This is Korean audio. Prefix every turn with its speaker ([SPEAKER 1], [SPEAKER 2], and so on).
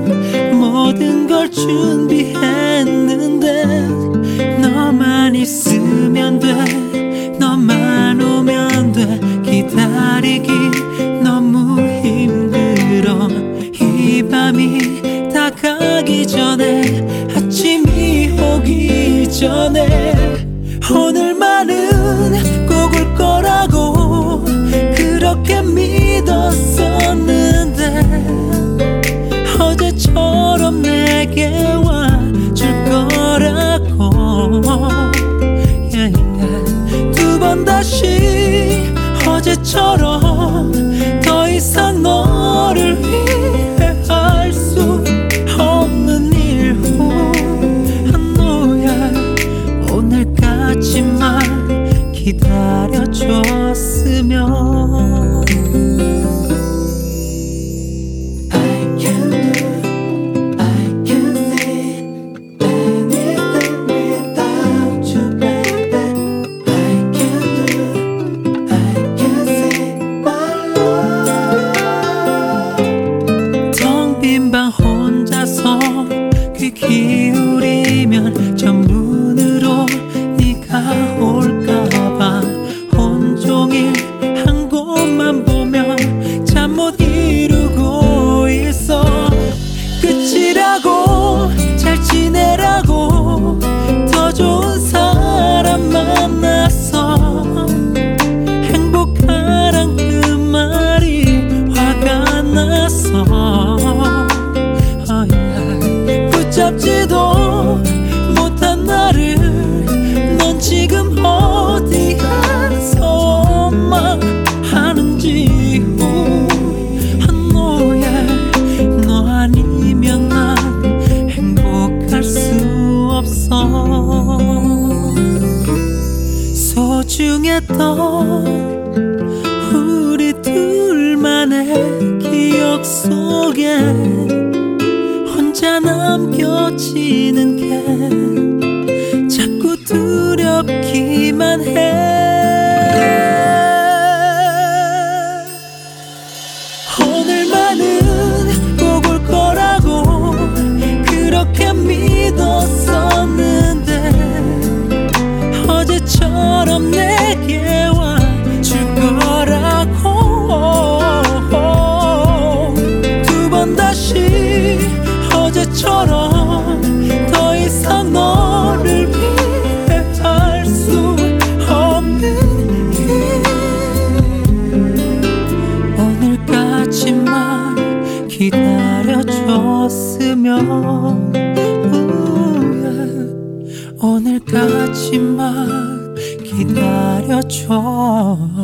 [SPEAKER 1] 모든 걸 준비했는데 너만 있으면 돼, 너만 오면 돼. 기다리기 너무 힘들어. 이 밤이 다 가기 전에, 아침이 오기 전에 오늘만은 꼭 올 거라고 그렇게 믿었었는데 어제처럼 내게 와줄 거라고. 두 번 다시 어제처럼 더 이상 너를 위해 할 수 없는 일후 너야. 오늘까지만 기다려줬으면. 혼자서 귀 기울이면 저 문으로 네가 올까봐 온종일 한 곳만 보며 잠 못 이루고 있어. 끝이라고 잘 지내라고 더 좋은 사람 만났어. 행복하란 그 말이 화가 났어. 붙잡지도 못한 나를 넌 지금 어디에서 엄마 하는지 너야. 너 아니면 난 행복할 수 없어. 소중했던 우리 둘만의 기억 속에 혼자 남겨지는 게 자꾸 두렵기만 해. 오늘만은 꼭 올 거라고 그렇게 믿었었는데 어제처럼 내게 와줄 거라고. 두 번 다시 어제처럼 더 이상 너를 위해 할 수 없는 일. 오늘까지만 기다려줬으면. 오늘까지만 기다려줘.